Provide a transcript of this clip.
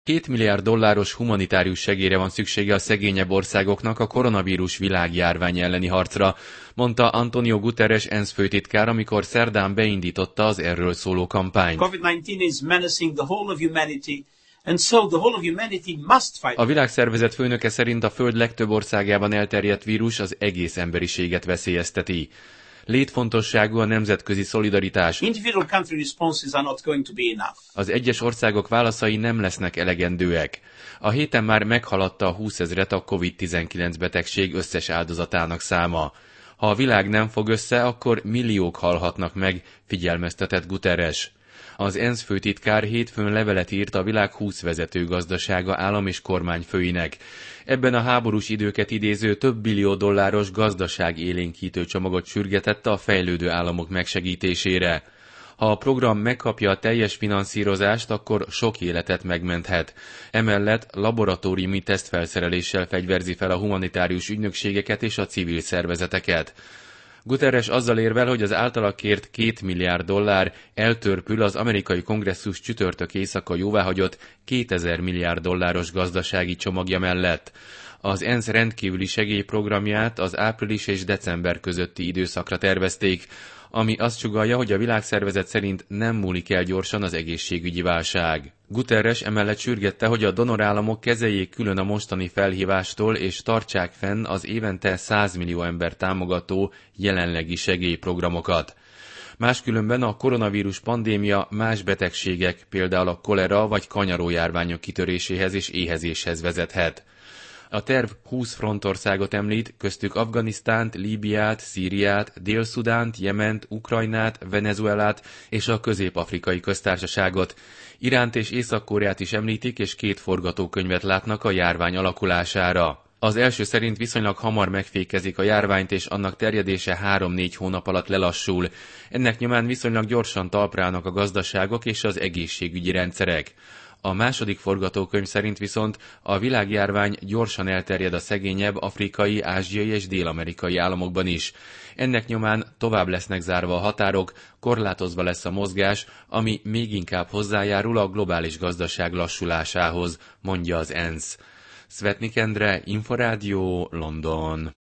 $2 milliárd humanitárius segélyre van szüksége a szegényebb országoknak a koronavírus világjárvány elleni harcra, mondta Antonio Guterres ENSZ főtitkár, amikor szerdán beindította az erről szóló kampányt. COVID-19 is menacing the whole of humanity. And so the whole of humanity must fight. A világszervezet főnöke szerint a Föld legtöbb országában elterjedt vírus az egész emberiséget veszélyezteti. Létfontosságú a nemzetközi szolidaritás. Individual country responses are not going to be enough. Az egyes országok válaszai nem lesznek elegendőek. A héten már meghaladta a 20 000-et a COVID-19 betegség összes áldozatának száma. Ha a világ nem fog össze, akkor milliók halhatnak meg, figyelmeztetett Guterres. Az ENSZ főtitkár hétfőn levelet írt a világ 20 vezető gazdasága állam- és kormányfőinek. Ebben a háborús időket idéző több billió dolláros gazdaságélénkítő csomagot sürgetett a fejlődő államok megsegítésére. Ha a program megkapja a teljes finanszírozást, akkor sok életet megmenthet. Emellett laboratóriumi tesztfelszereléssel fegyverzi fel a humanitárius ügynökségeket és a civil szervezeteket. Guterres azzal érvel, hogy az általa kért $2 milliárd eltörpül az amerikai kongresszus csütörtök éjszaka jóváhagyott $2000 milliárd gazdasági csomagja mellett. Az ENSZ rendkívüli segélyprogramját az április és december közötti időszakra tervezték, ami azt sugallja, hogy a világszervezet szerint nem múlik el gyorsan az egészségügyi válság. Guterres emellett sürgette, hogy a donorállamok kezeljék külön a mostani felhívástól és tartsák fenn az évente 100 millió ember támogató jelenlegi segélyprogramokat. Máskülönben a koronavírus pandémia más betegségek, például a kolera vagy kanyarójárványok kitöréséhez és éhezéshez vezethet. A terv 20 frontországot említ, köztük Afganisztánt, Líbiát, Szíriát, Dél-Szudánt, Jement, Ukrajnát, Venezuelát és a Közép-afrikai Köztársaságot. Iránt és Észak-Koreát is említik, és 2 forgatókönyvet látnak a járvány alakulására. Az első szerint viszonylag hamar megfékezik a járványt, és annak terjedése 3-4 hónap alatt lelassul. Ennek nyomán viszonylag gyorsan talpra állnak a gazdaságok és az egészségügyi rendszerek. A második forgatókönyv szerint viszont a világjárvány gyorsan elterjed a szegényebb afrikai, ázsiai és dél-amerikai államokban is. Ennek nyomán tovább lesznek zárva a határok, korlátozva lesz a mozgás, ami még inkább hozzájárul a globális gazdaság lassulásához, mondja az ENSZ. Szvetnik Endre, Inforádió, London.